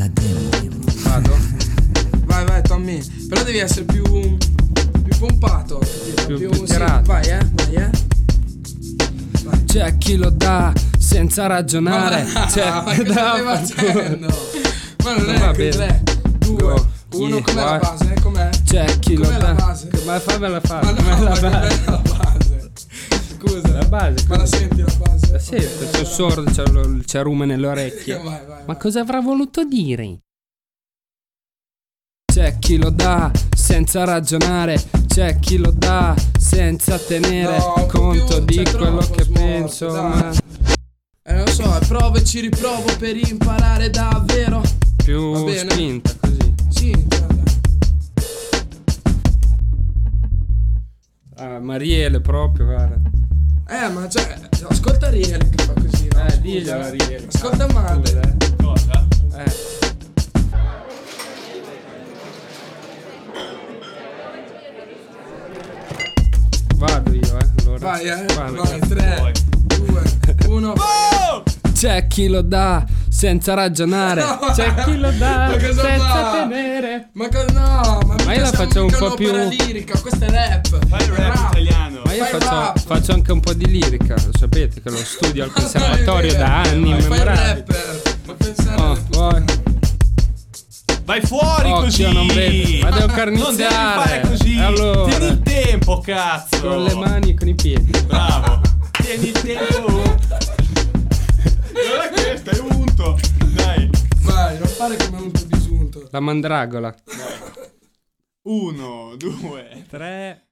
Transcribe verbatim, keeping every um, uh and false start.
la demo. Vado? Vai, vai, Tommy. Però devi essere più più pompato, Più- più, più sì. tirato. Vai, eh, vai, eh. Vai. C'è chi lo dà senza ragionare. Ma, C'è ma chi cosa stai dà facendo? Ma non Va è che bene. tre, due, Go. uno, Yeah, com'è la vai. base? Com'è? C'è chi lo Com'è la dà. base? Ma fammela fare. Ma no, com'è ma la com'è base? la base? Scusa. La base, Ma la senti la base? Sì, Ok, sono dai, sordo, c'è, lo- c'è rume nelle orecchie. Vai, vai, vai. Ma cosa avrà voluto dire? C'è chi lo dà senza ragionare, c'è chi lo dà senza tenere No, un po' conto più, di c'è quello troppo che smorto, penso. dai. Ma Eh, non lo so, provo e ci riprovo per imparare davvero. più Va bene. spinta così. Sì, guarda. Ah, Mariele proprio, guarda. Eh, ma cioè, ascolta Riele che fa così, no? Eh, Scusa, diglielo a Riele. Ascolta Ah, Mande. scusa, eh. Cosa? Eh. Vado io, eh. Allora. Vai, eh. Vai, Vai, vai. tre, due, uno. C'è chi lo dà senza ragionare, No, c'è chi lo dà ma cosa senza fa? tenere. Ma co- no, ma, Ma io la mica siamo faccio un mica po' un'opera più- lirica, questo è rap. Fai il rap italiano. Ma io Fai faccio, rap. faccio anche un po' di lirica, lo sapete che lo studio al Ma non è conservatorio vero. da anni Ma fai il immemorabili. rapper. Ma pensare Oh, alle vai. puttane. Vai fuori Occhio, così. non vedo. Ma devo Non carniziare. devi fare così. Allora. Tieni il tempo, cazzo. Con le mani e con i piedi. Bravo. Tieni il tempo. Non è questo, è unto. Dai. Vai, non fare come un tuo bisunto. La mandragola. Uno, due. Tre.